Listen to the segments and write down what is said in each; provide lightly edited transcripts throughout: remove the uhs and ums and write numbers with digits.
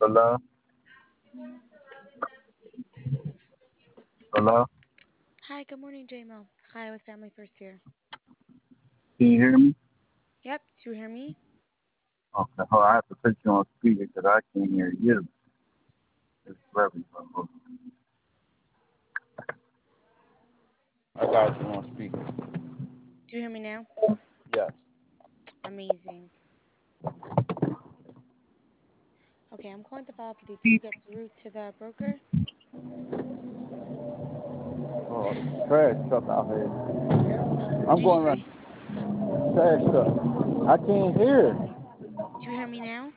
Hello? Hello? Hi, good morning, JMO. Hi, with Family First here. Can you hear me? Yep, do you hear me? Okay. Oh, I have to put you on speaker because I can't hear you. It's very low. I got you on speaker. Do you hear me now? Yes. Amazing. Okay, I'm calling to follow up with you. Did you get through to the broker? Oh, trash truck out here. I'm Did you going around say? trash truck. I can't hear. Do you hear me now?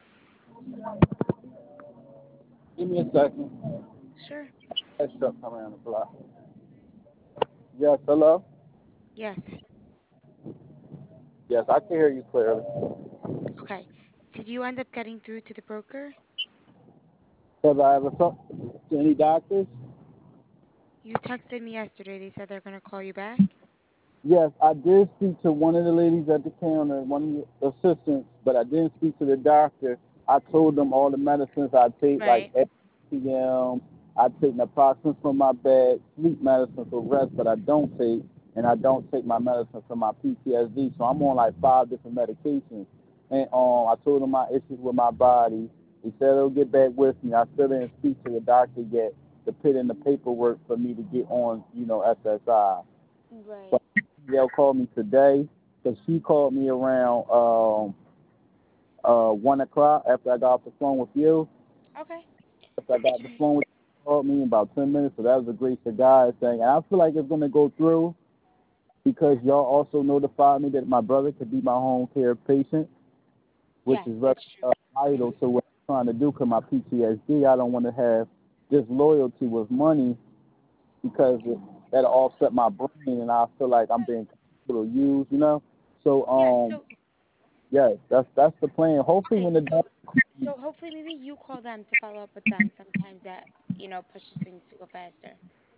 Give me a second. Sure. Trash truck coming around the block. Yes, hello? Yes. Yes, I can hear you clearly. Okay. Did you end up getting through to the broker? Because I have a to any doctors? You texted me yesterday. They said they're going to call you back. Yes, I did speak to one of the ladies at the counter, one of the assistants, but I didn't speak to the doctor. I told them all the medicines I take, like Right. APM. I take naproxen for my back, sleep medicine for rest, but I don't take, and I don't take my medicine for my PTSD. So I'm on like 5 different medications. And I told them my issues with my body. He said they'll get back with me. I still didn't speak to the doctor yet to put in the paperwork for me to get on, SSI. Right. But they'll call me today because she called me around 1 o'clock after I got off the phone with you. Okay. After I got off Do the you, phone with you, called me in about 10 minutes. So that was a grace of God thing, and I feel like it's gonna go through because y'all also notified me that my brother could be my home care patient, which yes, is very that's true. vital to what I'm trying to do. Because my PTSD, I don't want to have disloyalty with money because that'll offset my brain, and I feel like I'm being used. So Yeah, so yeah, that's the plan. Hopefully, okay, when the so doctor, so hopefully maybe you call them to follow up with them. Sometimes that, pushes things to go faster.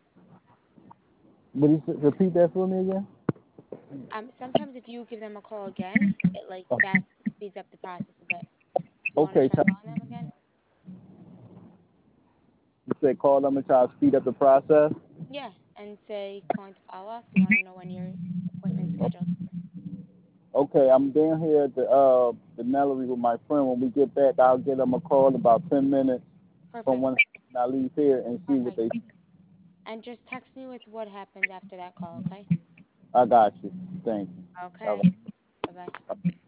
would you repeat that for me again? Sometimes if you give them a call again, it like Oh, fast speeds up the process a bit. Do you want to okay, try calling them again? you said call them and try to speed up the process. Yeah, and say calling to follow up. We want to know when your appointment's scheduled. Okay, I'm down here at the Nellery with my friend. When we get back, I'll give them a call in about 10 minutes from Perfect. when I leave here and see what Perfect. they. And just text me with what happened after that call, okay? I got you. Thank you. All Okay. right. Bye bye.